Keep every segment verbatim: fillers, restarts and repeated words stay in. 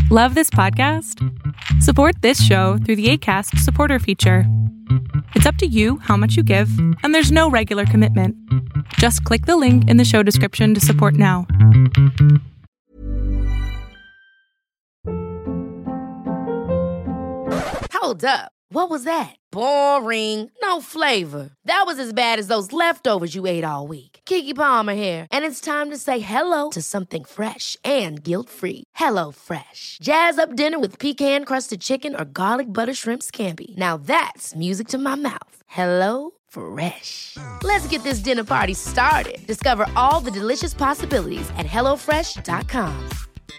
Love this podcast? Support this show through the Acast supporter feature. It's up to you how much you give, and there's no regular commitment. Just click the link in the show description to support now. Hold up. What was that? Boring. No flavor. That was as bad as those leftovers you ate all week. Keke Palmer here, and it's time to say hello to something fresh and guilt-free. Hello Fresh. Jazz up dinner with pecan-crusted chicken or garlic butter shrimp scampi. Now that's music to my mouth. Hello Fresh. Let's get this dinner party started. Discover all the delicious possibilities at hello fresh dot com.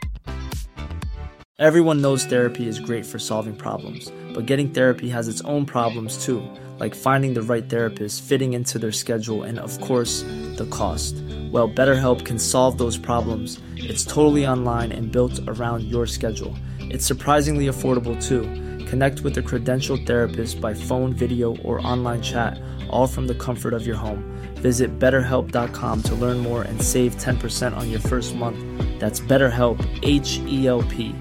Everyone knows therapy is great for solving problems, but getting therapy has its own problems too, like finding the right therapist, fitting into their schedule, and of course, the cost. Well, BetterHelp can solve those problems. It's totally online and built around your schedule. It's surprisingly affordable too. Connect with a credentialed therapist by phone, video, or online chat, all from the comfort of your home. Visit better help dot com to learn more and save ten percent on your first month. That's BetterHelp, H E L P.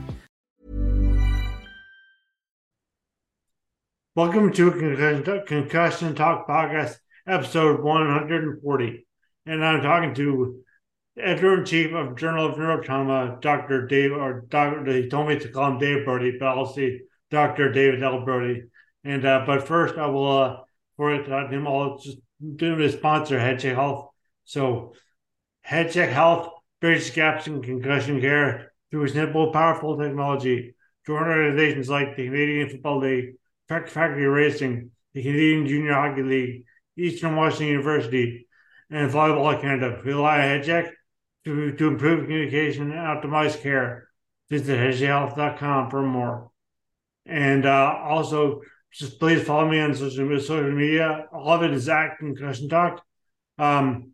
Welcome to Concussion, Concussion Talk Podcast, episode one hundred forty. And I'm talking to editor-in-chief of Journal of Neurotrauma, Doctor Dave, or Doctor He told me to call him Dave Brody, but I'll say Doctor David L. Brody. And uh, but first, I will, uh, for it, uh, him, I'll just do the sponsor, HeadCheck Health. So, HeadCheck Health bridges gaps in concussion care through simple, powerful technology. Join organizations like the Canadian Football League, Factory Racing, the Canadian Junior Hockey League, Eastern Washington University, and Volleyball Canada. Rely on HeadCheck to, to improve communication and optimize care. Visit head check health dot com for more. And uh, also, just please follow me on social, social media. All of it is at Concussion Talk. Um,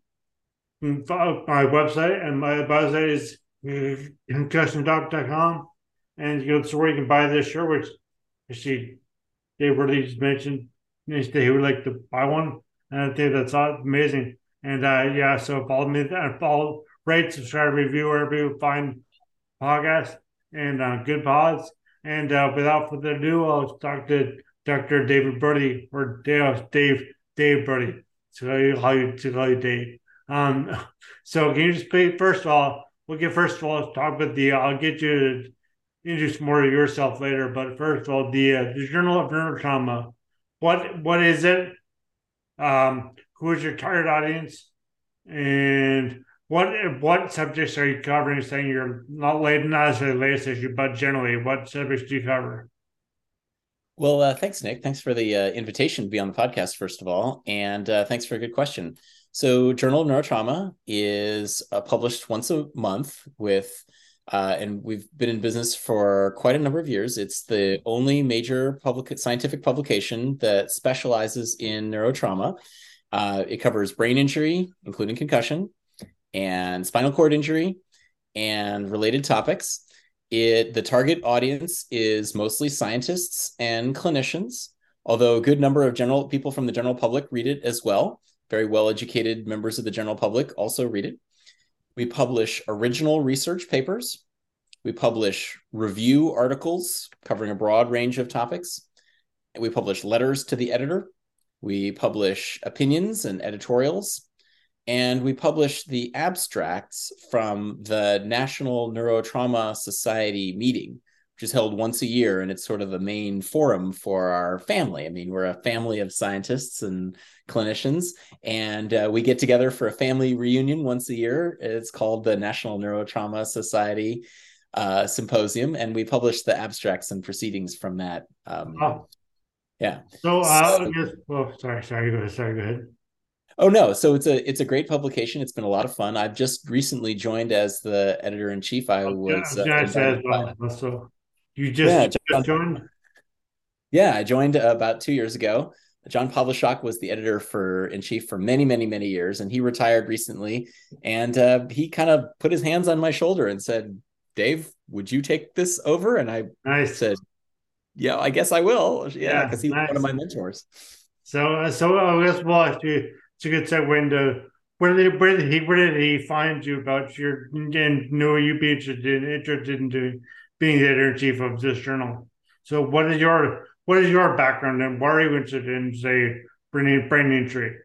my website, and my website is concussion talk dot com. And you know, so where you can buy this shirt, which I see Dave Worthy just mentioned he would like to buy one, and I think that's amazing. And uh, yeah, so follow me and follow, rate, subscribe, review wherever you find podcasts and uh, good pods. And uh, without further ado, I'll talk to Doctor David Brody, or Dave Dave Dave Brody. To call you, call you, to call you Dave. Um, so can you just play first of all? We'll get first of all talk about the. I'll get you to introduce more of yourself later, but first of all, the, uh, the Journal of Neurotrauma. What what is it? Um, who is your target audience? And what what subjects are you covering? Saying you're not late, not necessarily the latest issue, but generally, what subjects do you cover? Well, uh, thanks, Nick. Thanks for the uh, invitation to be on the podcast, first of all, and uh, thanks for a good question. So, Journal of Neurotrauma is uh, published once a month with. Uh, and we've been in business for quite a number of years. It's the only major public scientific publication that specializes in neurotrauma. Uh, it covers brain injury, including concussion, and spinal cord injury, and related topics. It the target audience is mostly scientists and clinicians, although a good number of general people from the general public read it as well. Very well-educated members of the general public also read it. We publish original research papers. We publish review articles covering a broad range of topics. We publish letters to the editor. We publish opinions and editorials. And we publish the abstracts from the National Neurotrauma Society meeting, which is held once a year. And it's sort of the main forum for our family. I mean, we're a family of scientists and clinicians, and uh, we get together for a family reunion once a year. It's called the National Neurotrauma Society uh, Symposium, and we publish the abstracts and proceedings from that. Um, oh. Yeah. So, uh, so yes, well, sorry, sorry, go ahead, sorry, go ahead. Oh no! So it's a it's a great publication. It's been a lot of fun. I've just recently joined as the editor in chief. I was yeah, uh, as well. So you just, yeah, you just John, joined. Yeah, I joined uh, about two years ago. John Pawluszak was the editor for in chief for many, many, many years, and he retired recently. And uh, he kind of put his hands on my shoulder and said, "Dave, would you take this over?" And I nice. said, "Yeah, I guess I will." Yeah, because yeah, he's nice. one of my mentors. So, uh, so I guess we'll actually. It's a good segue into where did where did he where did he find you about your and knew you be interested in interested in doing being the editor in chief of this journal. So, what is your what is your background, and why are you interested in, say, brain brain injury?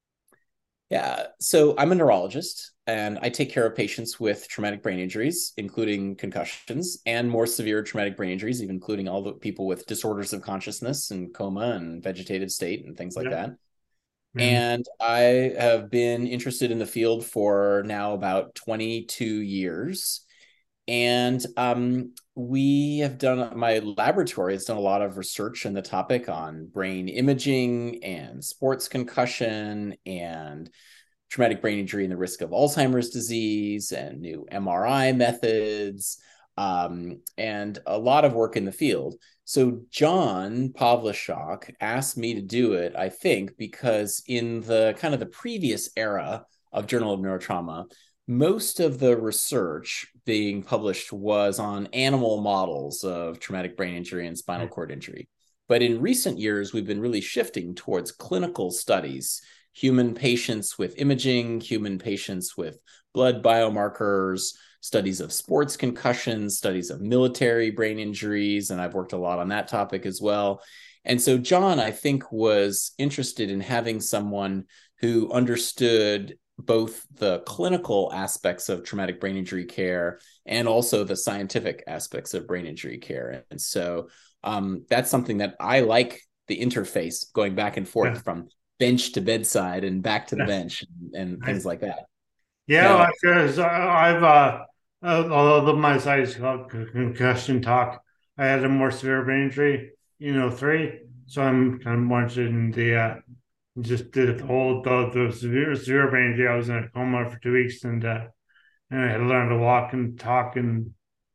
Yeah, so I'm a neurologist, and I take care of patients with traumatic brain injuries, including concussions, and more severe traumatic brain injuries, even including all the people with disorders of consciousness and coma and vegetative state and things like Yeah. that. Mm-hmm. And I have been interested in the field for now about twenty-two years. And um, we have done, my laboratory has done a lot of research in the topic on brain imaging and sports concussion and traumatic brain injury and the risk of Alzheimer's disease and new M R I methods, um, and a lot of work in the field. So John Pavlischak asked me to do it, I think, because in the kind of the previous era of Journal of Neurotrauma, most of the research being published was on animal models of traumatic brain injury and spinal cord injury. But in recent years, we've been really shifting towards clinical studies, human patients with imaging, human patients with blood biomarkers, studies of sports concussions, studies of military brain injuries, and I've worked a lot on that topic as well. And so John, I think, was interested in having someone who understood both the clinical aspects of traumatic brain injury care and also the scientific aspects of brain injury care. And so um, that's something that I like, the interface going back and forth yeah. from bench to bedside and back to the yeah. bench and, and things like that. Yeah, because now, I've, uh, uh, although my site is called Concussion Talk, I had a more severe brain injury, you know, three. So I'm kind of more interested in the, uh, just did the whole the, the severe severe brain injury. I was in a coma for two weeks, and uh, and I had to learn to walk and talk and,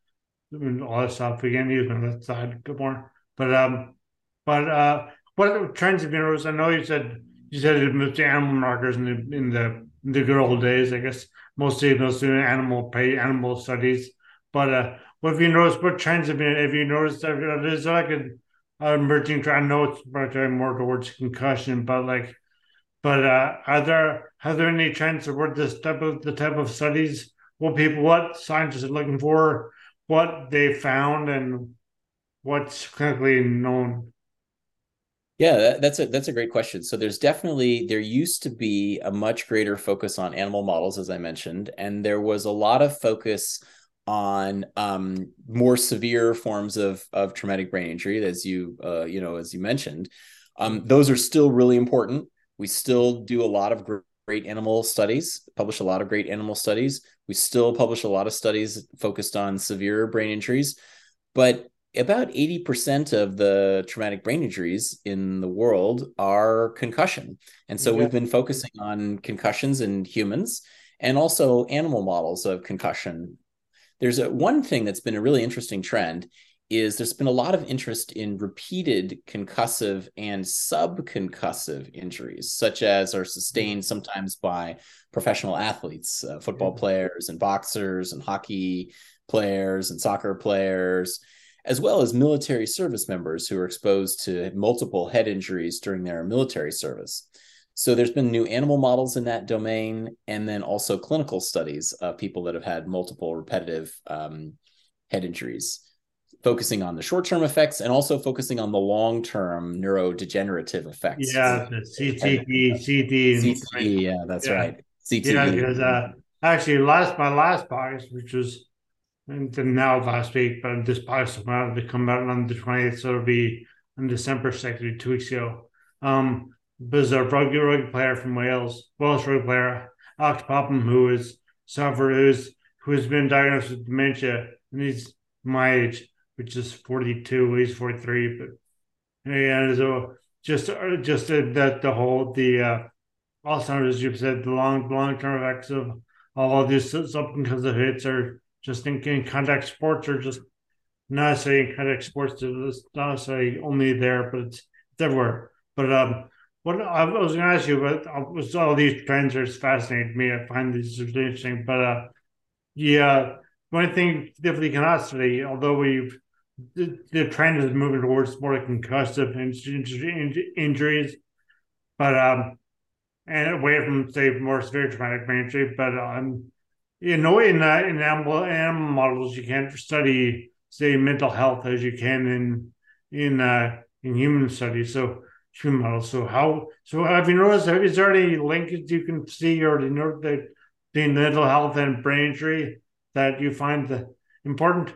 and all that stuff again. Use my left side a bit more. But um, but uh, what trends have you noticed? I know you said you said it moved to animal markers in the in the in the good old days. I guess mostly those doing animal pay animal studies. But uh, what have you noticed? What trends have you have you noticed? Is there like a emerging trend? I know it's probably more towards concussion, but like, but uh, are there are there any trends toward this type of the type of studies? What people, what scientists are looking for, what they found, and what's clinically known? Yeah, that's a that's a great question. So there's definitely there used to be a much greater focus on animal models, as I mentioned, and there was a lot of focus on um, more severe forms of of traumatic brain injury, as you uh, you know as you mentioned. Um, those are still really important. We still do a lot of great animal studies, publish a lot of great animal studies. We still publish a lot of studies focused on severe brain injuries, but about eighty percent of the traumatic brain injuries in the world are concussion. And so yeah. we've been focusing on concussions in humans and also animal models of concussion. There's a one thing that's been a really interesting trend is there's been a lot of interest in repeated concussive and subconcussive injuries, such as are sustained sometimes by professional athletes, uh, football players and boxers and hockey players and soccer players, as well as military service members who are exposed to multiple head injuries during their military service. So there's been new animal models in that domain, and then also clinical studies of people that have had multiple repetitive um, head injuries, focusing on the short-term effects and also focusing on the long-term neurodegenerative effects. Yeah, the C T E, C T E. C T E, yeah, that's yeah. right. C T E. Yeah, because uh, actually, last my last podcast, which was now last week, but this podcast will out to come out on the twentieth, so it'll be on December second, two weeks ago. Um, there's a rugby rugby player from Wales, Welsh rugby player, Alex Popham, who is suffered, who's who has been diagnosed with dementia, and he's my age, which is forty-two. He's forty-three, but and so just just that the whole the uh, Alzheimer's, as you said, the long long term effects of all of these subconcussive hits are just in, in contact sports, or just not necessarily in contact sports. It's not necessarily only there, but it's, it's everywhere. But um, what I was going to ask you about was all these trends are fascinating to me. I find these really interesting. But uh, yeah, one thing definitely cannot study, although we've the, the trend is moving towards more concussive injuries, but um, and away from say more severe traumatic brain injury. But um, you know, in uh, in animal animal models, you can't study say mental health as you can in in uh, in human studies. So human models. So how? So have you noticed? Is there any linkage you can see or you know that between mental health and brain injury that you find the, important?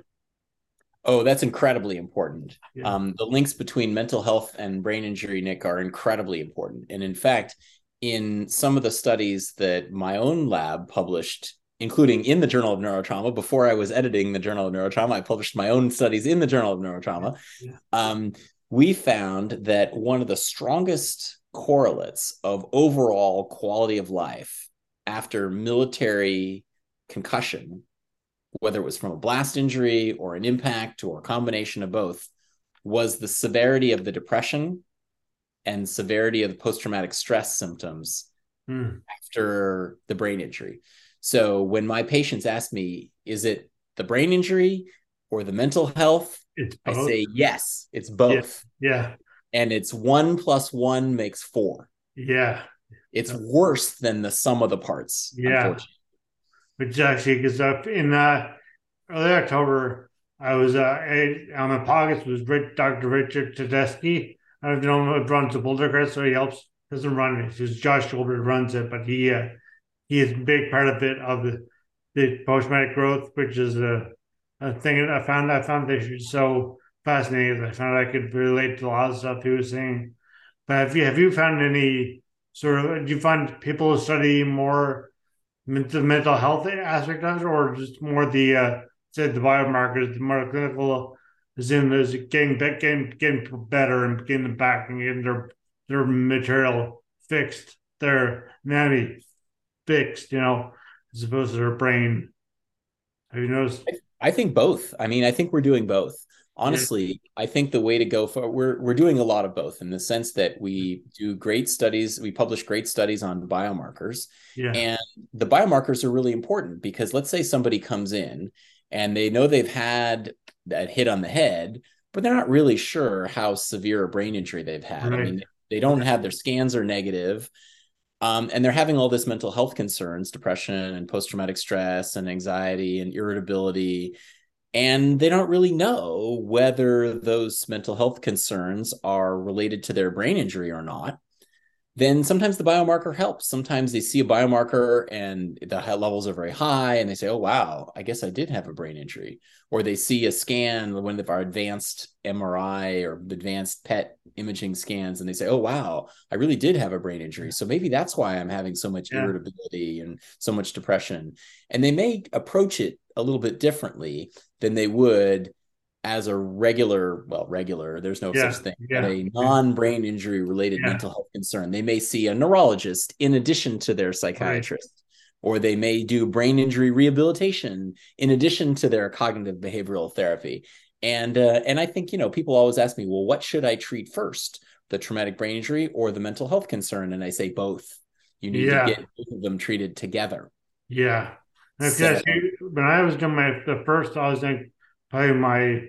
Oh, that's incredibly important. Yeah. Um, the links between mental health and brain injury, Nick, are incredibly important. And in fact, in some of the studies that my own lab published, including in the Journal of Neurotrauma, before I was editing the Journal of Neurotrauma, I published my own studies in the Journal of Neurotrauma. Yeah. Um, we found that one of the strongest correlates of overall quality of life after military concussion, whether it was from a blast injury or an impact or a combination of both, was the severity of the depression and severity of the post-traumatic stress symptoms hmm. after the brain injury. So when my patients ask me, is it the brain injury or the mental health? It's I both. say, yes, it's both. Yeah. yeah. And it's one plus one makes four. Yeah. It's worse than the sum of the parts, yeah. unfortunately. Which actually, because up in uh, early October, I was uh, I, on my podcast was Rich, Doctor Richard Tedeschi. I don't know if he runs the Boulder Crest, so he helps, doesn't run it. It's Josh Goldberg runs it, but he uh, he is a big part of it, of the, the post-traumatic growth, which is a, a thing I found, I found this so fascinating. I found I could relate to a lot of stuff he was saying. But have you, have you found any sort of, do you find people study more the mental health aspect of it, or just more the uh, say the biomarkers, the more clinical, as in is getting getting getting better and getting them back and getting their their material fixed, their anatomy fixed, you know, as opposed to their brain. Have you noticed? I think both. I mean, I think we're doing both. Honestly, yeah. I think the way to go for we're we're doing a lot of both in the sense that we do great studies, we publish great studies on biomarkers. Yeah. And the biomarkers are really important because let's say somebody comes in and they know they've had that hit on the head, but they're not really sure how severe a brain injury they've had. Right. I mean, they don't have their scans are negative. Um, and they're having all this mental health concerns, depression and post-traumatic stress and anxiety and irritability. And they don't really know whether those mental health concerns are related to their brain injury or not. Then sometimes the biomarker helps. Sometimes they see a biomarker and the levels are very high and they say, oh, wow, I guess I did have a brain injury. Or they see a scan, one of our advanced M R I or advanced P E T imaging scans, and they say, oh, wow, I really did have a brain injury. So maybe that's why I'm having so much yeah. irritability and so much depression. And they may approach it a little bit differently than they would as a regular, well, regular, there's no yeah, such thing, yeah, but a non-brain injury related yeah. mental health concern. They may see a neurologist in addition to their psychiatrist, right. or they may do brain injury rehabilitation in addition to their cognitive behavioral therapy. And, uh, and I think, you know, people always ask me, well, what should I treat first, the traumatic brain injury or the mental health concern? And I say both. You need yeah. to get both of them treated together. Yeah. So, when I was doing my, the first, I was like, probably my,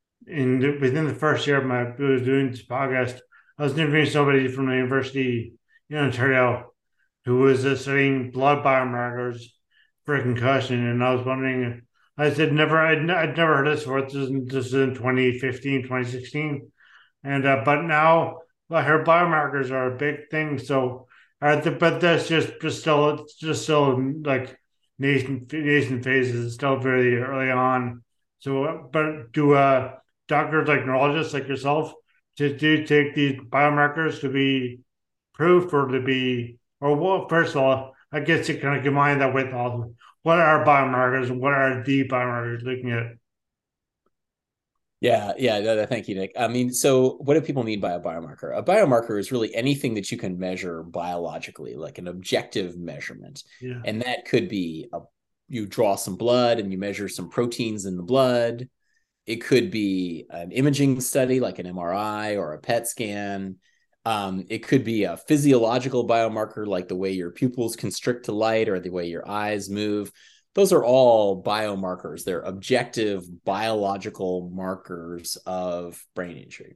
in the, within the first year of my, I was doing this podcast, I was interviewing somebody from the university in Ontario who was uh, studying blood biomarkers for concussion. And I was wondering, I said, never, I'd, I'd never heard of this before. This is, this is in twenty fifteen, twenty sixteen. And, uh, but now well, her biomarkers are a big thing. So, uh, the, but that's just, just still, it's just still like nascent, nascent phases. It's still very early on. So, but do uh, doctors like neurologists like yourself to do take these biomarkers to be proof or to be, or well, first of all, I guess you kind of combine that with all what are biomarkers and what are the biomarkers looking at? Yeah, yeah, thank you, Nick. I mean, so what do people mean by a biomarker? A biomarker is really anything that you can measure biologically, like an objective measurement. Yeah. And that could be a you draw some blood and you measure some proteins in the blood. It could be an imaging study like an M R I or a P E T scan. Um, it could be a physiological biomarker like the way your pupils constrict to light or the way your eyes move. Those are all biomarkers. They're objective biological markers of brain injury.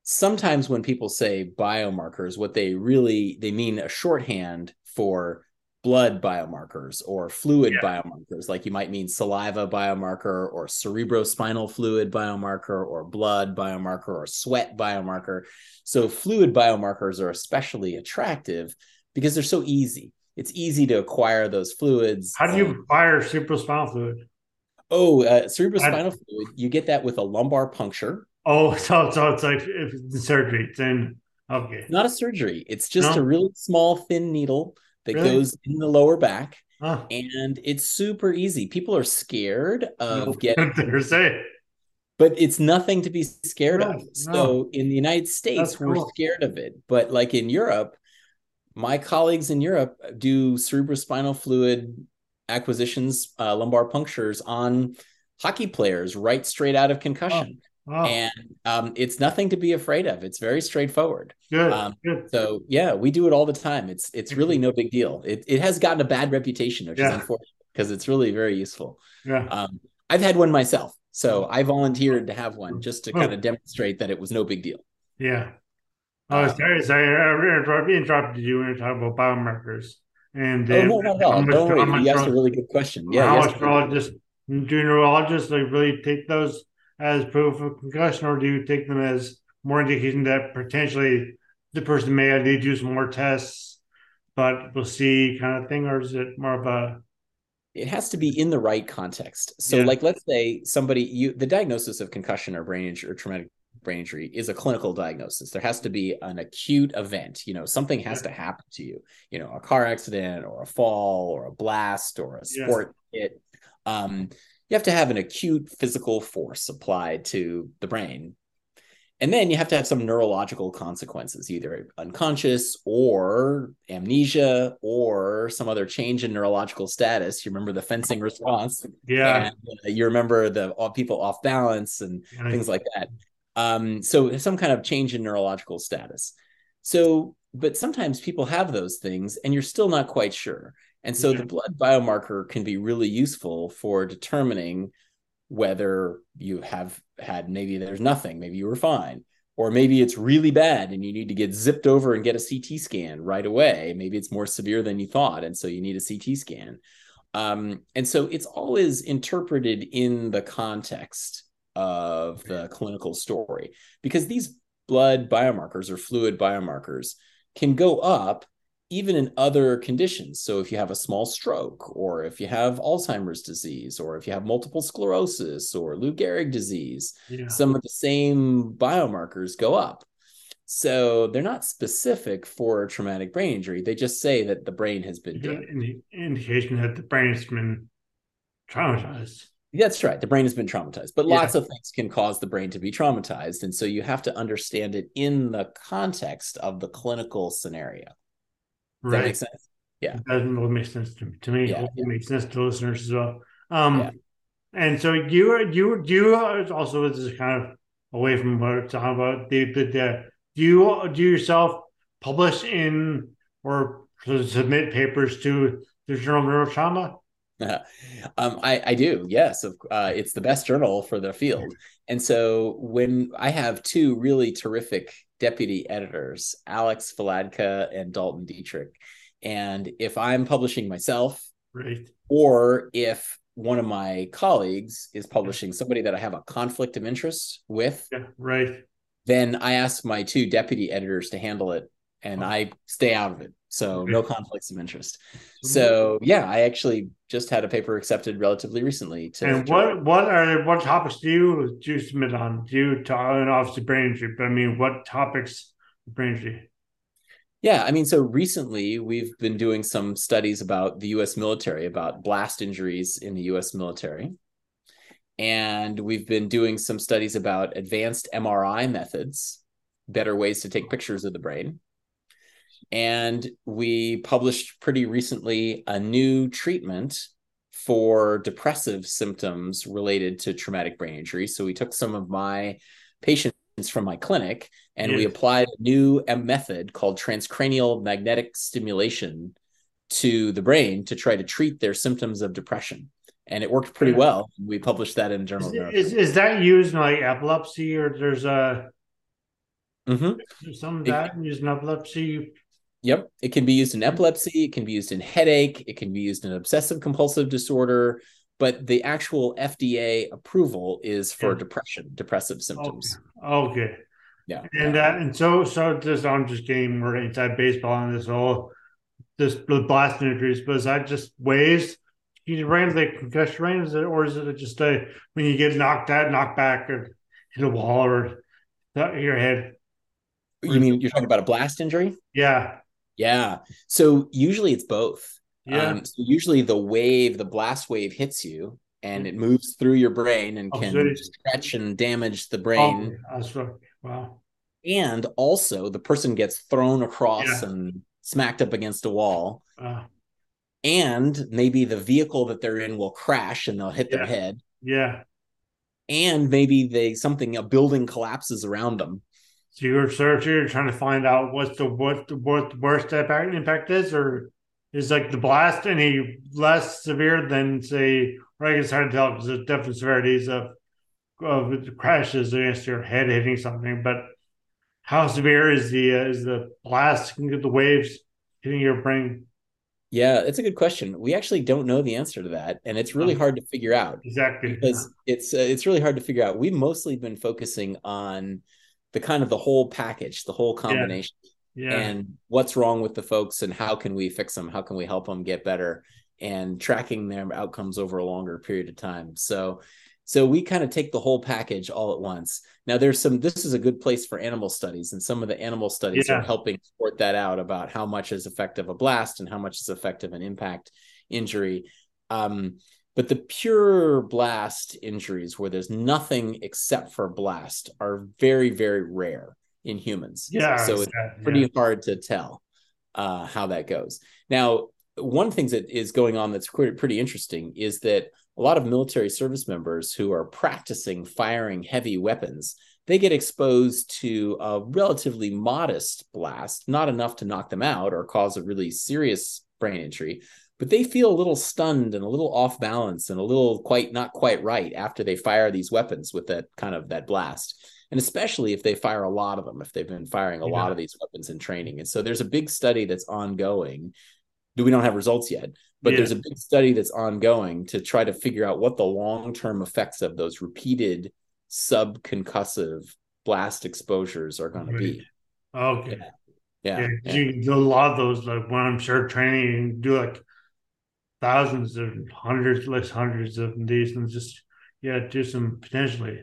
Sometimes when people say biomarkers, what they really, they mean a shorthand for blood biomarkers or fluid Yeah. biomarkers, like you might mean saliva biomarker or cerebrospinal fluid biomarker or blood biomarker or sweat biomarker. So fluid biomarkers are especially attractive because they're so easy. It's easy to acquire those fluids. How do you acquire cerebrospinal fluid? Oh, uh, cerebrospinal I, fluid, you get that with a lumbar puncture. Oh, so so it's like if it's surgery, then okay. Not a surgery. It's just No? a really small, thin needle that Really? goes in the lower back. Huh. And it's super easy. People are scared of No, getting, they're saying. but it's nothing to be scared No, of. no. So in the United States, That's we're cool. scared of it. But like in Europe, my colleagues in Europe do cerebrospinal fluid acquisitions, uh, lumbar punctures on hockey players right straight out of concussion. Oh, oh. And um, it's nothing to be afraid of. It's very straightforward. Good, Um, good. so yeah, we do it all the time. It's it's really no big deal. It it has gotten a bad reputation, which Yeah. is unfortunate because it's really very useful. Yeah. Um, I've had one myself, so I volunteered to have one just to Oh. kind of demonstrate that it was no big deal. Yeah. Oh, Um, sorry, sorry, I interrupted, interrupted you when you talking about biomarkers. And Oh uh, no, not at how all. much, Don't how worry. much, You asked a really good question. Yeah, how yes. much neurologists, do neurologists like really take those as proof of concussion, or do you take them as more indication that potentially the person may need to do some more tests, but we'll see kind of thing, or is it more of a It has to be in the right context. So, Yeah. like, let's say somebody you the diagnosis of concussion or brain injury or traumatic brain injury is a clinical diagnosis. There has to be an acute event. You know, something has Yeah. to happen to you. You know, a car accident or a fall or a blast or a Yeah. sport hit. Um, you have to have an acute physical force applied to the brain. And then you have to have some neurological consequences, either unconscious or amnesia or some other change in neurological status. You remember the fencing response. Yeah. And uh, you remember the all people off balance and Yeah. things like that. Um, so some kind of change in neurological status. So, but sometimes people have those things and you're still not quite sure. And so Yeah. the blood biomarker can be really useful for determining whether you have had, maybe there's nothing, maybe you were fine, or maybe it's really bad and you need to get zipped over and get a C T scan right away. Maybe it's more severe than you thought, and so you need a C T scan. Um, and so it's always interpreted in the context of the clinical story, because these blood biomarkers or fluid biomarkers can go up even in other conditions. So if you have a small stroke, or if you have Alzheimer's disease, or if you have multiple sclerosis or Lou Gehrig disease, Yeah. some of the same biomarkers go up. So they're not specific for a traumatic brain injury. They just say that the brain has been damaged. Indi- indication that the brain has been traumatized. That's right. The brain has been traumatized, but Yeah. lots of things can cause the brain to be traumatized. And so you have to understand it in the context of the clinical scenario. Does that Right. make sense? Yeah. It doesn't really make sense to, to me. Yeah, Hopefully it makes sense to listeners as well. Um, Yeah. And so you you you also, this is kind of away from what we're talking about. The, the, the do you do you yourself publish in or submit papers to the Journal of Neurotrauma? um, I, I do, yes. Uh, it's the best journal for the field. And so when I have two really terrific deputy editors, Alex Faladka and Dalton Dietrich, and if I'm publishing myself, Right. or if one of my colleagues is publishing somebody that I have a conflict of interest with, Yeah. Right. then I ask my two deputy editors to handle it, and I stay out of it. So Okay. no conflicts of interest. So yeah, I actually just had a paper accepted relatively recently. To And what what are what topics do you do you submit on? Do you talk, and obviously brain injury, but I mean, what topics of brain injury? Yeah, I mean, so recently we've been doing some studies about the U S military, about blast injuries in the U S military. And we've been doing some studies about advanced M R I methods, better ways to take pictures of the brain. And we published pretty recently a new treatment for depressive symptoms related to traumatic brain injury. So we took some of my patients from my clinic and we Yes. applied a new method called transcranial magnetic stimulation to the brain to try to treat their symptoms of depression. And it worked pretty well. We published that in a journal. Is, of is, is that used in like epilepsy, or there's a Mhm. there's some of It- that used in epilepsy? Yep. It can be used in epilepsy. It can be used in headache. It can be used in obsessive compulsive disorder. But the actual F D A approval is for Yeah. depression, depressive symptoms. Okay. okay. Yeah. And yeah. uh, and so so just I'm just getting more inside baseball on this whole this the blast injuries, but is that just waves? You rain the concussion rain, or is it just a when you get knocked out, knocked back, or hit a wall, or your head? You mean you're talking about a blast injury? Yeah. Yeah. So usually it's both. Yeah. Um, so usually the wave, the blast wave hits you and it moves through your brain and Oh, can so stretch and damage the brain. Oh, that's right. Wow. And also the person gets thrown across Yeah. and smacked up against a wall. Uh, And maybe the vehicle that they're in will crash and they'll hit yeah. their head. Yeah. And maybe they something a building collapses around them. So you're searching, you're trying to find out what's the what the what the worst impact impact is, or is like the blast any less severe than say? Or I guess it's hard to tell because there's different severities of of crashes against your head hitting something. But how severe is the uh, is the blast? Can get the waves hitting your brain? Yeah, it's a good question. We actually don't know the answer to that, and it's really hard to figure out. Exactly. Because it's uh, it's really hard to figure out. We've mostly been focusing on the kind of the whole package, the whole combination, yeah. Yeah. and what's wrong with the folks and how can we fix them? How can we help them get better? And tracking their outcomes over a longer period of time. So, so we kind of take the whole package all at once. Now, there's some. This is a good place for animal studies, and some of the animal studies Yeah. are helping sort that out about how much is effective a blast and how much is effective an impact injury. Um, But the pure blast injuries where there's nothing except for blast are very, very rare in humans. Yeah. So it's yeah. pretty hard to tell uh, how that goes. Now, one of the things that is going on that's pretty interesting is that a lot of military service members who are practicing firing heavy weapons, they get exposed to a relatively modest blast, not enough to knock them out or cause a really serious brain injury, but they feel a little stunned and a little off balance and a little quite not quite right after they fire these weapons with that kind of that blast. And especially if they fire a lot of them, if they've been firing a Yeah. lot of these weapons in training. And so there's a big study that's ongoing. We don't have results yet, but Yeah. there's a big study that's ongoing to try to figure out what the long-term effects of those repeated subconcussive blast exposures are going to be. Okay. Yeah. Yeah. yeah. You do a lot of those, like when I'm sure training, you do like thousands of hundreds, less hundreds of these, and just yeah, do some potentially.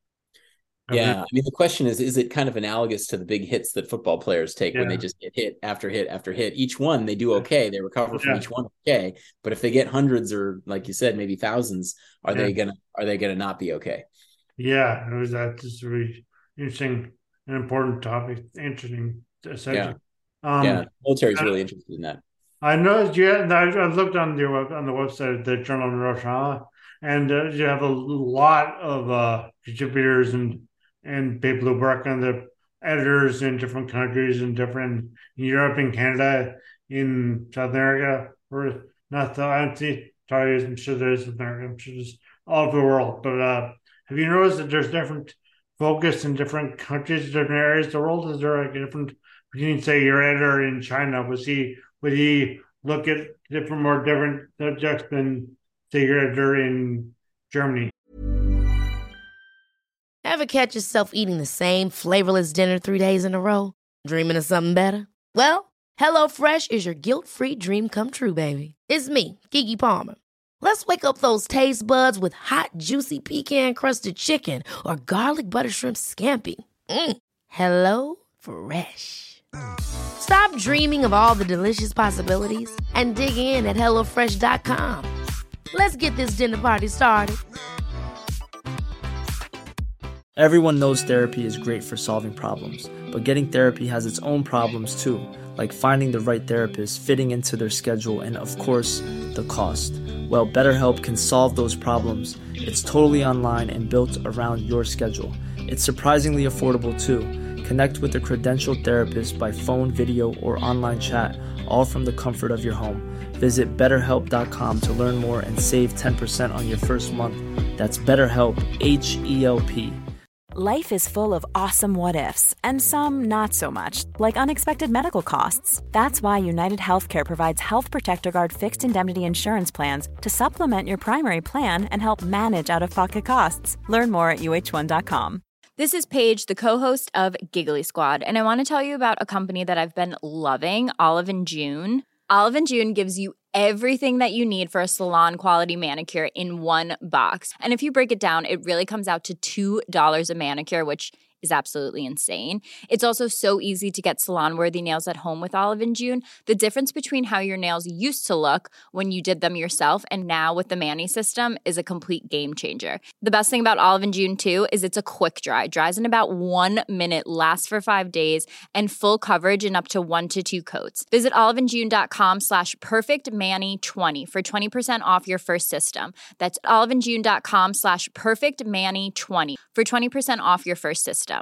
Yeah, I mean, the question is, is it kind of analogous to the big hits that football players take Yeah. when they just get hit after hit after hit? Each one, they do okay. They recover from Yeah. each one okay. But if they get hundreds or, like you said, maybe thousands, are Yeah. they gonna are they gonna not be okay? Yeah, it was that just really interesting and important topic. Interesting subject. Um, yeah, military is really interested in that. I noticed you. Had, I I looked on your web, on the website of the Journal of Neurotrauma, and uh, you have a lot of uh, contributors and and people who work on the editors in different countries in different in Europe and Canada, in South America, or not the I don't see sorry, I'm sure there's South America, I'm sure there's all over the world. But uh, have you noticed that there's different focus in different countries, different areas of the world? Is there like a different between say your editor in China? Was he would he look at different more different subjects than say your editor in Germany? Ever catch yourself eating the same flavorless dinner three days in a row? Dreaming of something better? Well, HelloFresh is your guilt-free dream come true, baby. It's me, Keke Palmer. Let's wake up those taste buds with hot, juicy pecan-crusted chicken or garlic butter shrimp scampi. Mm. Hello Fresh. Stop dreaming of all the delicious possibilities and dig in at hello fresh dot com. Let's get this dinner party started. Everyone knows therapy is great for solving problems, but getting therapy has its own problems too, like finding the right therapist, fitting into their schedule, and of course, the cost. Well, BetterHelp can solve those problems. It's totally online and built around your schedule. It's surprisingly affordable too. Connect with a credentialed therapist by phone, video, or online chat, all from the comfort of your home. Visit better help dot com to learn more and save ten percent on your first month. That's BetterHelp, H E L P. Life is full of awesome what-ifs, and some not so much, like unexpected medical costs. That's why United Healthcare provides Health Protector Guard fixed indemnity insurance plans to supplement your primary plan and help manage out-of-pocket costs. Learn more at U H one dot com. This is Paige, the co-host of Giggly Squad, and I want to tell you about a company that I've been loving, Olive and June. Olive and June gives you everything that you need for a salon-quality manicure in one box. And if you break it down, it really comes out to two dollars a manicure, which is absolutely insane. It's also so easy to get salon-worthy nails at home with Olive and June. The difference between how your nails used to look when you did them yourself and now with the Mani system is a complete game changer. The best thing about Olive and June, too, is it's a quick dry. Dries in about one minute, lasts for five days, and full coverage in up to one to two coats. Visit oliveandjune.com slash perfectmani20 for twenty percent off your first system. That's oliveandjune.com slash perfectmani20 for twenty percent off your first system.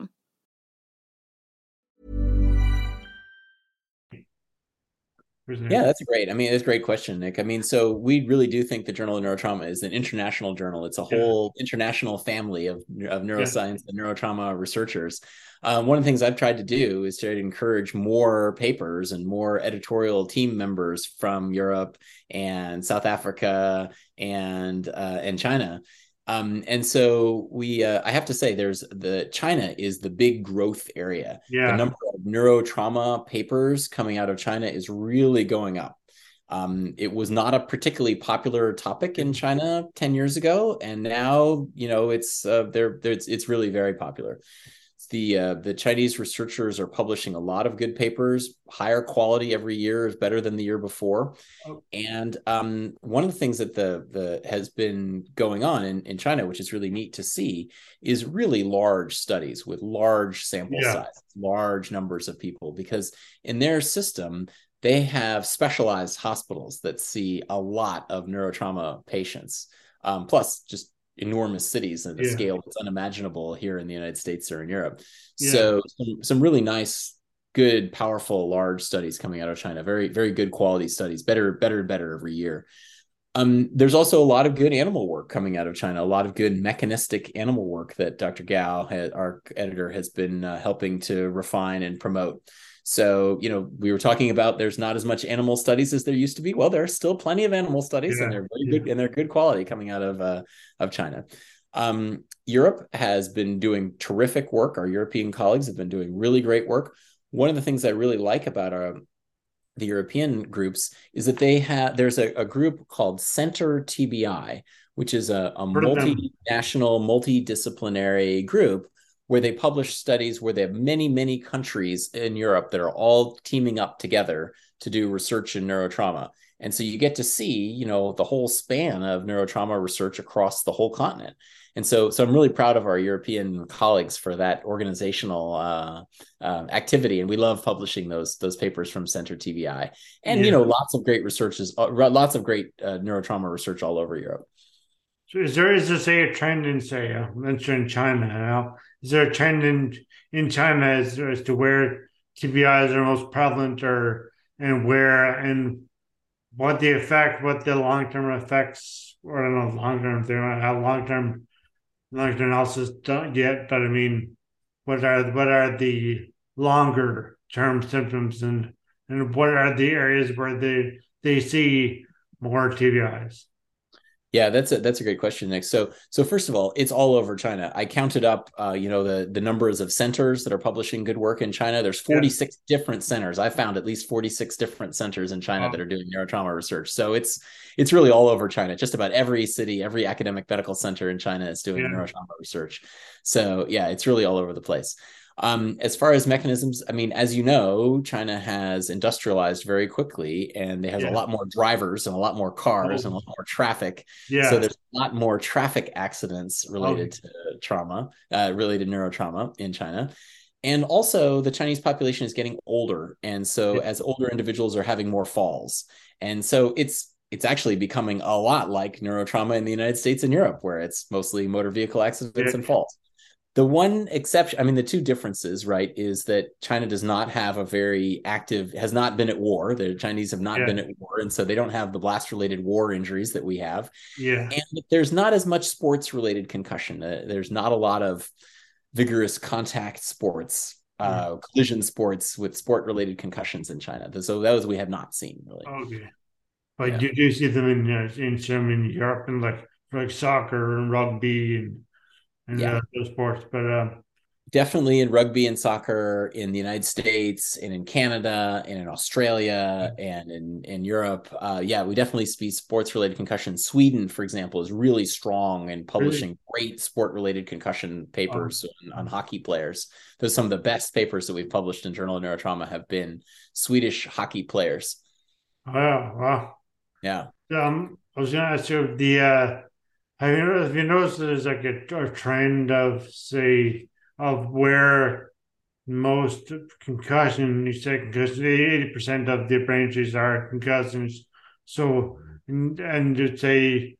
Yeah, that's great. I mean, it's a great question, Nick. I mean, so we really do think the Journal of Neurotrauma is an international journal. It's a whole yeah. international family of, of neuroscience yeah. and neurotrauma researchers. Um, one of the things I've tried to do is to encourage more papers and more editorial team members from Europe and South Africa and uh, and China. Um, and so we, uh, I have to say, there's the China is the big growth area. Yeah. The number of neurotrauma papers coming out of China is really going up. Um, it was not a particularly popular topic in China ten years ago, and now you know it's uh, there. It's it's really very popular. The uh, the Chinese researchers are publishing a lot of good papers. Higher quality every year is better than the year before. Oh. And um, one of the things that the the has been going on in, in China, which is really neat to see, is really large studies with large sample yeah. size, large numbers of people, because in their system, they have specialized hospitals that see a lot of neurotrauma patients, um, plus just enormous cities and the yeah. scale that's unimaginable here in the United States or in Europe. Yeah. So some, some really nice, good, powerful, large studies coming out of China. Very, very good quality studies, better, better, and better every year. Um, there's also a lot of good animal work coming out of China, a lot of good mechanistic animal work that Doctor Gao, had, our editor, has been uh, helping to refine and promote. So, you know, we were talking about there's not as much animal studies as there used to be. Well, there are still plenty of animal studies, yeah, and they're very yeah. good, and they're good quality coming out of uh, of China. Um, Europe has been doing terrific work. Our European colleagues have been doing really great work. One of the things I really like about our the European groups is that they have there's a, a group called Center T B I, which is a, a multinational, multidisciplinary group where they publish studies where they have many, many countries in Europe that are all teaming up together to do research in neurotrauma. And so you get to see, you know, the whole span of neurotrauma research across the whole continent. And so, so I'm really proud of our European colleagues for that organizational uh, uh, activity. And we love publishing those, those papers from Center T B I. And, yeah. you know, lots of great researches, uh, lots of great uh, neurotrauma research all over Europe. So is there, is there, say, a trend in, say, uh, mentioned China now? Is there a trend in, in China as, as to where T B Is are most prevalent, or and where and what the effect, what the long-term effects, or I don't know, long-term, they don't have long-term, long-term analysis done yet, but I mean, what are what are the longer-term symptoms, and and what are the areas where they they see more T B Is? Yeah, that's a that's a great question, Nick. So, so first of all, it's all over China. I counted up, uh, you know, the the numbers of centers that are publishing good work in China. There's forty-six yeah. different centers. I found at least forty-six different centers in China wow. that are doing neurotrauma research. So it's it's really all over China. Just about every city, every academic medical center in China is doing yeah. neurotrauma research. So yeah, it's really all over the place. Um, as far as mechanisms, I mean, as you know, China has industrialized very quickly, and they have yeah. a lot more drivers and a lot more cars oh. and a lot more traffic. Yeah. So there's a lot more traffic accidents related oh. to trauma, uh, related neurotrauma in China. And also the Chinese population is getting older. And so yeah. as older individuals are having more falls. And so it's it's actually becoming a lot like neurotrauma in the United States and Europe, where it's mostly motor vehicle accidents yeah. and falls. The one exception, I mean, the two differences, right, is that China does not have a very active, has not been at war. The Chinese have not yeah. been at war. And so they don't have the blast-related war injuries that we have. Yeah. And there's not as much sports-related concussion. Uh, there's not a lot of vigorous contact sports, uh, mm. collision sports with sport-related concussions in China. So those we have not seen really. Okay, but yeah. you do see them in uh, in some in Europe and like like soccer and rugby and and yeah. uh, those sports, but. Uh, Definitely in rugby and soccer in the United States and in Canada and in Australia and in, in Europe. Uh, yeah, we definitely see sports-related concussions. Sweden, for example, is really strong in publishing really? great sport-related concussion papers oh. on, on hockey players. Those some of the best papers that we've published in Journal of Neurotrauma have been Swedish hockey players. Oh, wow. Yeah. Um, I was going to ask you, the, uh, have you noticed, have you noticed there's like a, a trend of, say, of where most concussion, you say concussion, eighty percent of the brain injuries are concussions. So, and, and to say,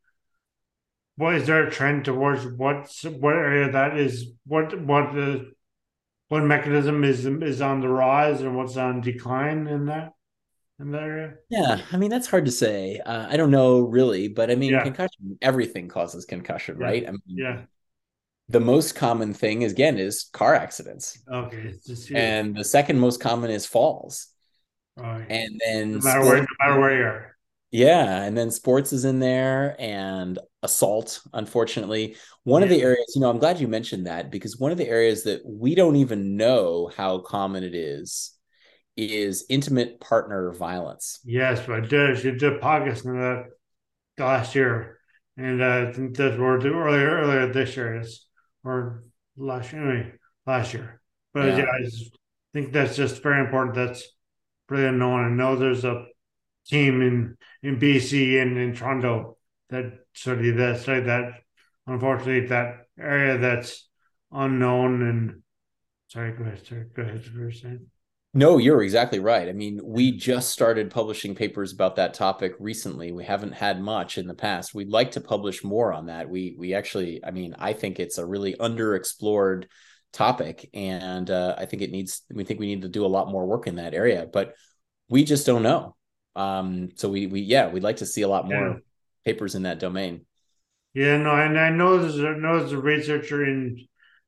what is there a trend towards what what area that is, what what the what mechanism is is on the rise and what's on decline in that in that area? Yeah, I mean that's hard to say. Uh, I don't know really, but I mean yeah. concussion, everything causes concussion, yeah. right? I mean, yeah. The most common thing is, again, is car accidents. Okay. Just, and the second most common is falls. Right. And then no matter, where, no matter where you are. Yeah. And then sports is in there and assault, unfortunately. One yeah. of the areas, you know, I'm glad you mentioned that because one of the areas that we don't even know how common it is, is intimate partner violence. Yes, I did. She did a podcast on that last year. And uh, I think that we're earlier, earlier this year. Is, or last year, anyway, last year. But yeah. yeah, I just think that's just very important. That's pretty unknown. I know there's a team in, in B C and in Toronto that study that, study that. Unfortunately, that area that's unknown and sorry, go ahead, sorry, go ahead, you were saying. No, you're exactly right. I mean, we just started publishing papers about that topic recently. We haven't had much in the past. We'd like to publish more on that. We we actually, I mean, I think it's a really underexplored topic, and uh, I think it needs. We think we need to do a lot more work in that area, but we just don't know. Um, so we we yeah, we'd like to see a lot more yeah. papers in that domain. Yeah, no, and I know there's a, know there's a researcher in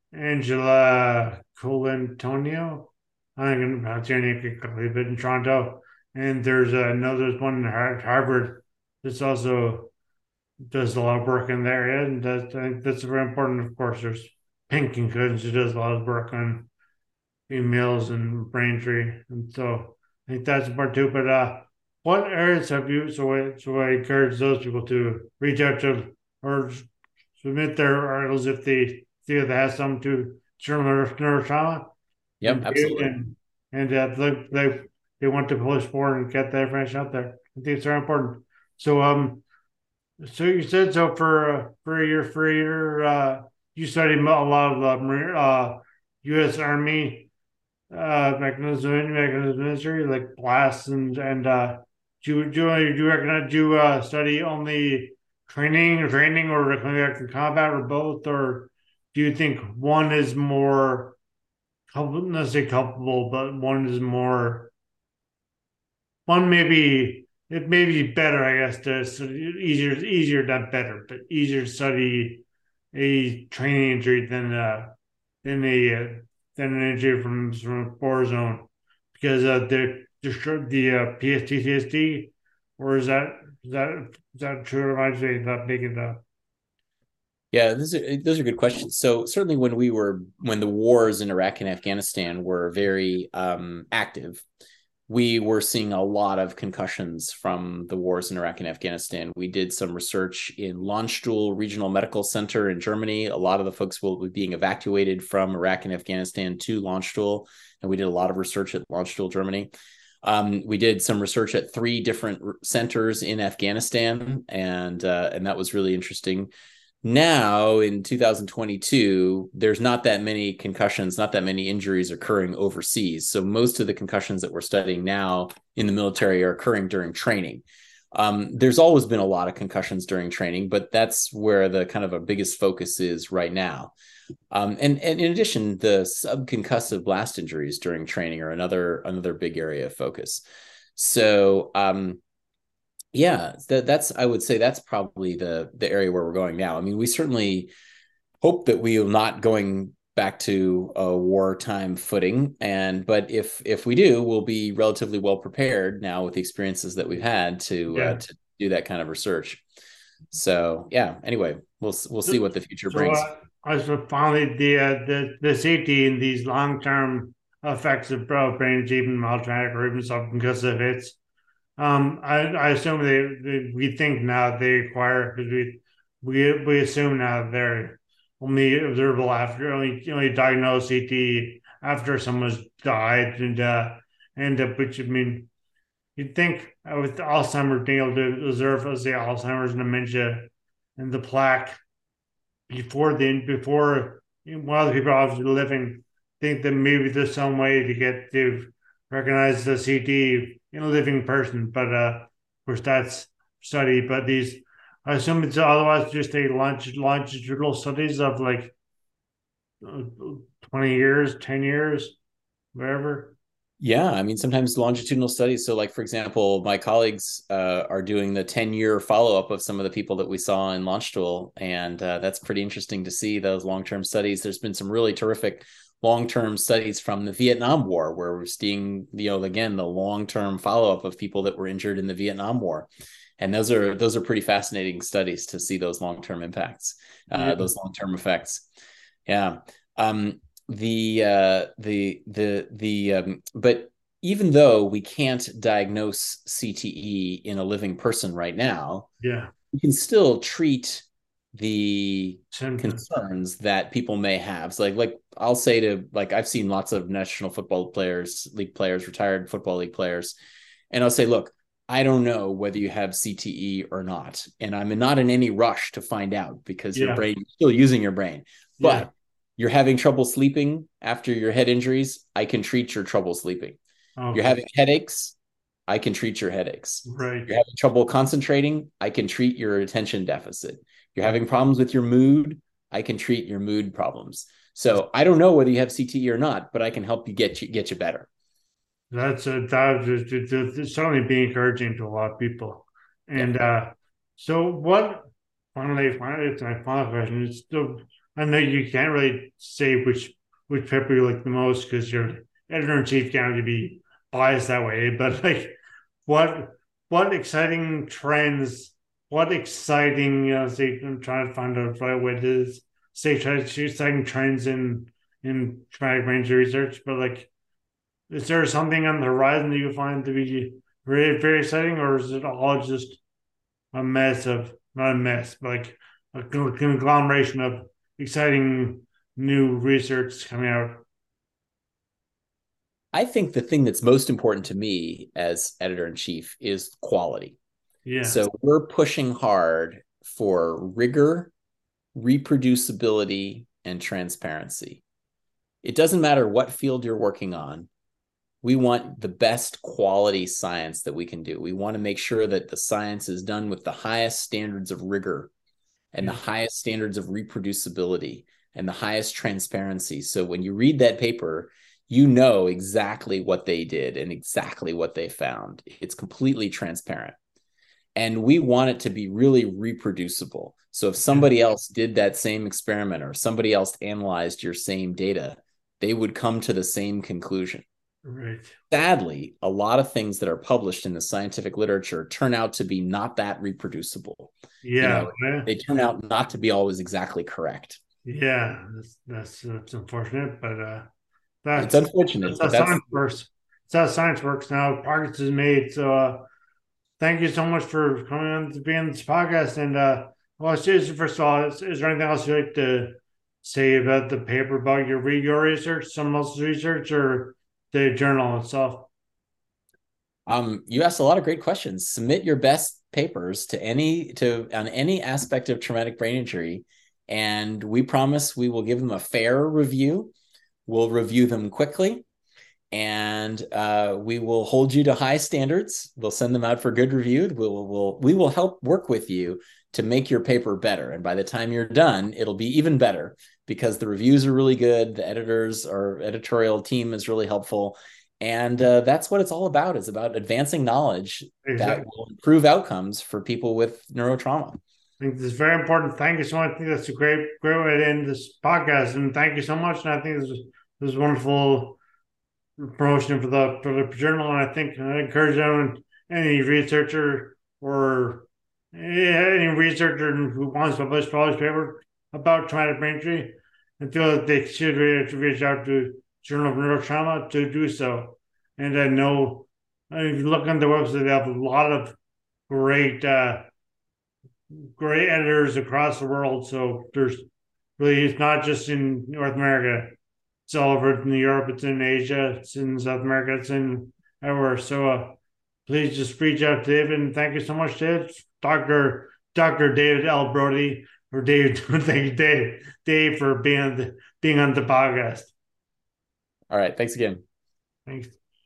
Angela Colantonio. I think I'm saying it correctly, but in Toronto, and there's another one in Harvard that's also does a lot of work in that area, and that, I think that's very important. Of course, there's Pink Concussions, who does a lot of work on females and brain injury, and so I think that's important too. But uh, what areas have you? So I, so I encourage those people to reach out to or submit their articles if they feel they have some to Journal of Neurotrauma. Yep, and, absolutely. And, and uh, they, they they want to push forward and get that information out there. I think it's very important. So um, so you said so for uh, for your for your uh, you studied a lot of uh, uh U S Army uh mechanism mechanism industry like blasts and and uh do you do you, do you recognize do you uh, study only training training or combat or both, or do you think one is more not necessarily culpable, but one is more, one maybe, it may be better, I guess, to study, easier, easier, not better, but easier to study a training injury than, uh, than a, uh, than an injury from, from a war zone, because uh, the, the, the uh, P S T C D, or is that, is that, is that true, or am I saying that making it up? Yeah, those are those are good questions. So certainly when we were when the wars in Iraq and Afghanistan were very um, active, we were seeing a lot of concussions from the wars in Iraq and Afghanistan. We did some research in Landstuhl Regional Medical Center in Germany. A lot of the folks will be being evacuated from Iraq and Afghanistan to Landstuhl, and we did a lot of research at Landstuhl, Germany. Um, we did some research at three different centers in Afghanistan, and uh, and that was really interesting. Now, in two thousand twenty-two, there's not that many concussions, not that many injuries occurring overseas. So most of the concussions that we're studying now in the military are occurring during training. Um, there's always been a lot of concussions during training, but that's where the kind of a biggest focus is right now. Um, and, and in addition, the subconcussive blast injuries during training are another another big area of focus. So um, yeah, that, that's I would say that's probably the the area where we're going now. I mean, we certainly hope that we are not going back to a wartime footing. And but if if we do, we'll be relatively well prepared now with the experiences that we've had to Yeah. uh, to do that kind of research. So yeah. Anyway, we'll we'll see what the future So brings. uh, I so finally the uh, the the safety in these long term effects of bro brain even mild traumatic or even something because of its. Um, I, I assume they, they we think now they require because we we we assume now they're only observable after only only diagnosed C T after someone's died and uh and uh, which I mean you'd think uh, with Alzheimer's being able to observe let's say Alzheimer's and dementia and the plaque before the before while the people are obviously living think that maybe there's some way to get to recognize the C T in a living person, but uh, of course that's study. But these, I assume it's otherwise just a longi- longitudinal studies of like uh, twenty years, ten years, whatever. Yeah, I mean, sometimes longitudinal studies. So, like, for example, my colleagues uh, are doing the ten-year follow-up of some of the people that we saw in LaunchTool, and uh, that's pretty interesting to see those long-term studies. There's been some really terrific long-term studies from the Vietnam War, where we're seeing, you know, again, the long-term follow-up of people that were injured in the Vietnam War. And those are those are pretty fascinating studies to see those long-term impacts, uh, yeah. those long-term effects. Yeah. Um, the uh the the the um but even though we can't diagnose C T E in a living person right now, yeah, we can still treat the symptoms concerns that people may have. So like like I'll say to like I've seen lots of national football players, league players, retired football league players, and I'll say, look, I don't know whether you have C T E or not, and I'm not in any rush to find out because yeah. your brain, you're still using your brain, but yeah. you're having trouble sleeping after your head injuries, I can treat your trouble sleeping. Okay. You're having headaches, I can treat your headaches. Right. You're having trouble concentrating, I can treat your attention deficit. You're having problems with your mood, I can treat your mood problems. So I don't know whether you have C T E or not, but I can help you get you get you better. That's a, that is certainly be encouraging to a lot of people. And yeah. uh, so what? Finally, finally, it's my final question. It's still. I know you can't really say which which paper you like the most because your editor in chief can't really be biased that way. But like, what what exciting trends? What exciting? You know, say I'm trying to find out right what it is. Say exciting trends in in traumatic brain injury research. But like, is there something on the horizon that you find to be very very exciting, or is it all just a mess of not a mess, but like a conglomeration of exciting new research coming out? I think the thing that's most important to me as editor-in-chief is quality. Yeah. So we're pushing hard for rigor, reproducibility, and transparency. It doesn't matter what field you're working on. We want the best quality science that we can do. We want to make sure that the science is done with the highest standards of rigor and the highest standards of reproducibility and the highest transparency. So when you read that paper, you know exactly what they did and exactly what they found. It's completely transparent. And we want it to be really reproducible. So if somebody else did that same experiment or somebody else analyzed your same data, they would come to the same conclusion. Right. Sadly, a lot of things that are published in the scientific literature turn out to be not that reproducible. Yeah, you know, they turn out not to be always exactly correct. Yeah, that's that's, that's unfortunate, but uh, that's it's unfortunate. That's how science works. That's how science works now. Progress is made. So, uh, thank you so much for coming on to be on this podcast. And uh, well, first of all, is, is there anything else you'd like to say about the paper, about your your research, someone else's research, or the journal itself? Um, you asked a lot of great questions. Submit your best papers to any to on any aspect of traumatic brain injury, and we promise we will give them a fair review. We'll review them quickly, and uh, we will hold you to high standards. We'll send them out for good review. We will we'll, we will help work with you to make your paper better. And by the time you're done, it'll be even better because the reviews are really good. The editors, our editorial team is really helpful. And uh, that's what it's all about. It's about advancing knowledge exactly. that will improve outcomes for people with neurotrauma. I think this is very important. Thank you so much. I think that's a great, great way to end this podcast. And thank you so much. And I think this is this is wonderful promotion for the for the journal. And I think I encourage anyone, any researcher or any researcher who wants to publish publish paper about traumatic brain injury, and feel that they should reach, reach out to Journal of Neurotrauma to do so. And I know if you look on their website, they have a lot of great. Uh, great editors across the world. So there's really, it's not just in North America. It's all over in Europe, it's in Asia, it's in South America, it's in everywhere. So uh, please just reach out to David, and thank you so much, David. Doctor Doctor David L. Brody, or Dave, thank you, Dave, Dave, for being on the, being on the podcast. All right. Thanks again. Thanks.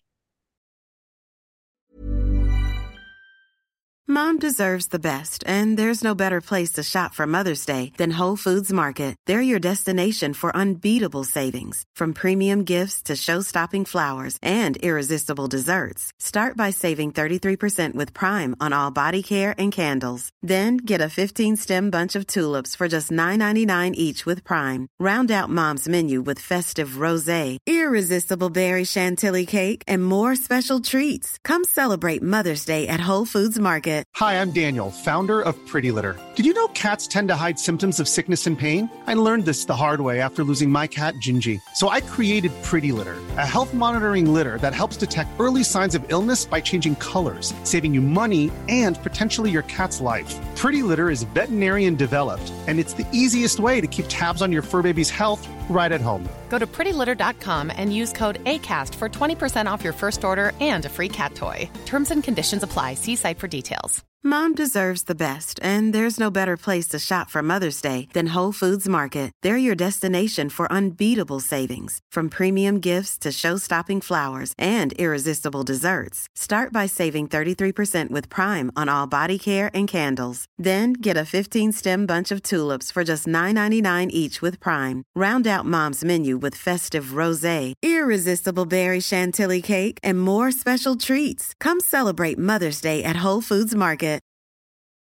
Mom deserves the best, and there's no better place to shop for Mother's Day than Whole Foods Market. They're your destination for unbeatable savings, from premium gifts to show-stopping flowers and irresistible desserts. Start by saving thirty-three percent with Prime on all body care and candles. Then get a fifteen-stem bunch of tulips for just nine ninety-nine each with Prime. Round out Mom's menu with festive rosé, irresistible berry chantilly cake, and more special treats. Come celebrate Mother's Day at Whole Foods Market. Hi, I'm Daniel, founder of Pretty Litter. Did you know cats tend to hide symptoms of sickness and pain? I learned this the hard way after losing my cat, Gingy. So I created Pretty Litter, a health monitoring litter that helps detect early signs of illness by changing colors, saving you money and potentially your cat's life. Pretty Litter is veterinarian developed, and it's the easiest way to keep tabs on your fur baby's health right at home. Go to pretty litter dot com and use code ACAST for twenty percent off your first order and a free cat toy. Terms and conditions apply. See site for details. Mom deserves the best, and there's no better place to shop for Mother's Day than Whole Foods Market. They're your destination for unbeatable savings, from premium gifts to show-stopping flowers and irresistible desserts. Start by saving thirty-three percent with Prime on all body care and candles. Then get a fifteen-stem bunch of tulips for just nine ninety-nine each with Prime. Round out Mom's menu with festive rosé, irresistible berry chantilly cake, and more special treats. Come celebrate Mother's Day at Whole Foods Market.